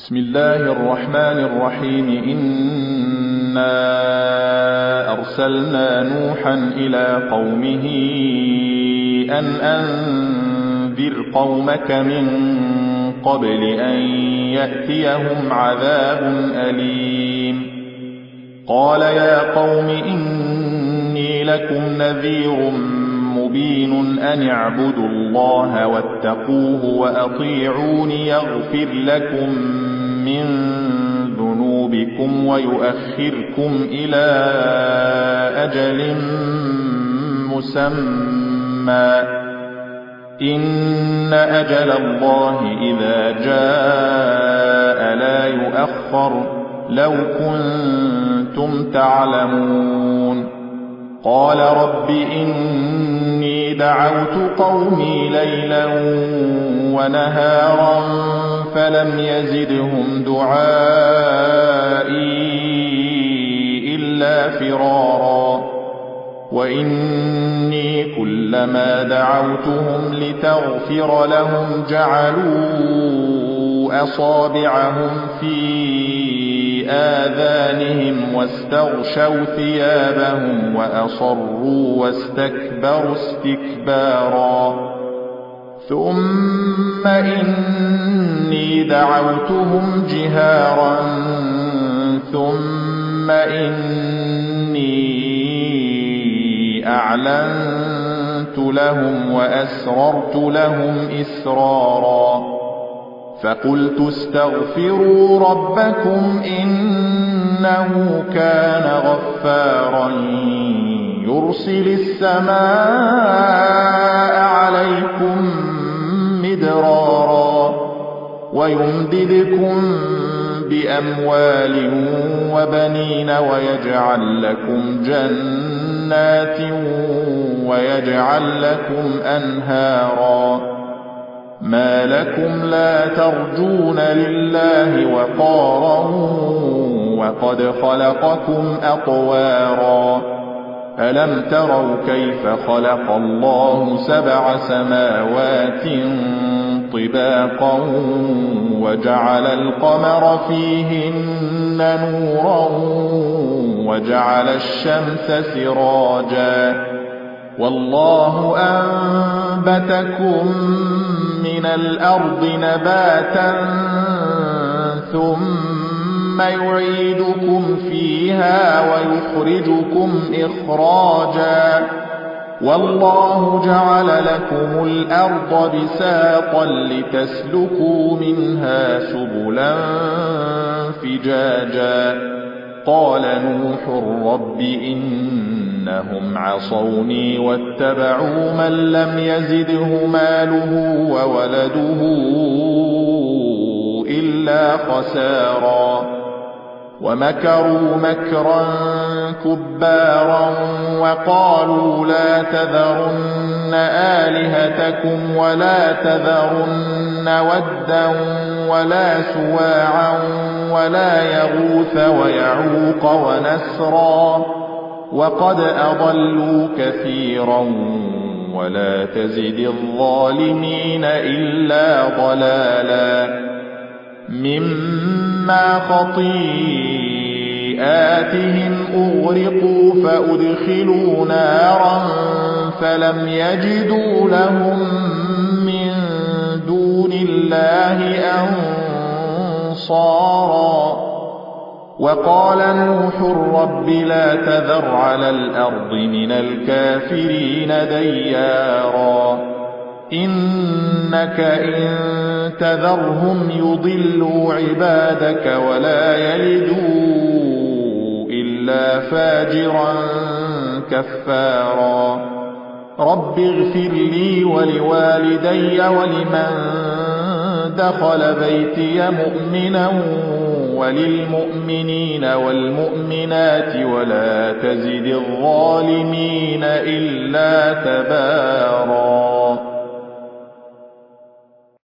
بسم الله الرحمن الرحيم. إنا أرسلنا نوحا إلى قومه أن أنذر قومك من قبل أن يأتيهم عذاب أليم. قال يا قوم إني لكم نذير مبين أن اعبدوا الله واتقوه وأطيعون يغفر لكم من ذنوبكم ويؤخركم إلى أجل مسمى إن أجل الله إذا جاء لا يؤخر لو كنتم تعلمون. قال رب إني دعوت قومي ليلا ونهارا فلم يزدهم دعائي إلا فرارا وإني كلما دعوتهم لتغفر لهم جعلوا أصابعهم في آذانهم واستغشوا ثيابهم وأصروا واستكبروا استكبارا ثم إني دعوتهم جهارا ثم إني أعلنت لهم وأسررت لهم إسرارا فقلت استغفروا ربكم إنه كان غفارا يرسل السماء عليكم مدرارا ويمددكم بأموال وبنين ويجعل لكم جنات ويجعل لكم أنهارا ما لكم لا ترجون لله وقارا وقد خلقكم أطوارا ألم تروا كيف خلق الله 7 سماوات طباقا وجعل القمر فيهن نورا وجعل الشمس سراجا والله أنبتكم من الأرض نباتا ثم يعيدكم فيها ويخرجكم إخراجا والله جعل لكم الأرض بساطا لتسلكوا منها سبلا فجاجا قال نوح رب إنهم عصوني واتبعوا من لم يزده ماله وولده إلا خسارا ومكروا مكرا كبارا وقالوا لا تذرن آلهتكم ولا تذرن ودا ولا سواعا ولا يغوث ويعوق ونسرا وقد أضلوا كثيرا ولا تزد الظالمين إلا ضلالا مما خطيئاتهم أغرقوا فأدخلوا نارا فلم يجدوا لهم من دون الله أنصارا وقال نوح رب لا تذر على الأرض من الكافرين ديارا إنك إن تذرهم يضلوا عبادك ولا يلدوا إلا فاجرا كفارا رب اغفر لي ولوالدي ولمن دخل بيتي مؤمنا وللمؤمنين والمؤمنات ولا تزد الظالمين إلا تبارا.